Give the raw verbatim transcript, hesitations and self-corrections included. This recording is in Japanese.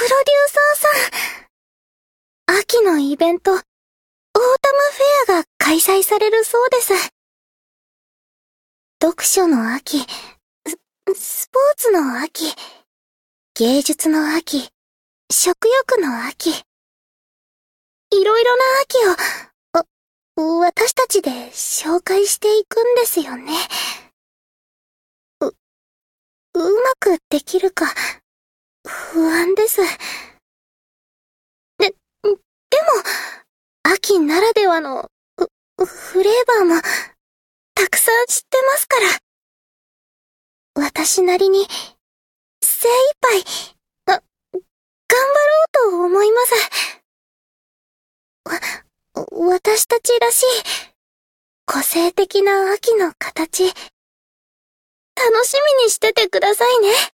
デューサーさん。秋のイベント、オータムフェアが開催されるそうです。読書の秋、ス、スポーツの秋、芸術の秋、食欲の秋。いろいろな秋を、私たちで紹介していくんですよね。う、うまくできるか、不安です。で、でも、秋ならではの、フレーバーも、たくさん知ってますから。私なりに、精一杯、あ、頑張ろうと思います。わ、私たちらしい、個性的な秋の形、楽しみにしててくださいね。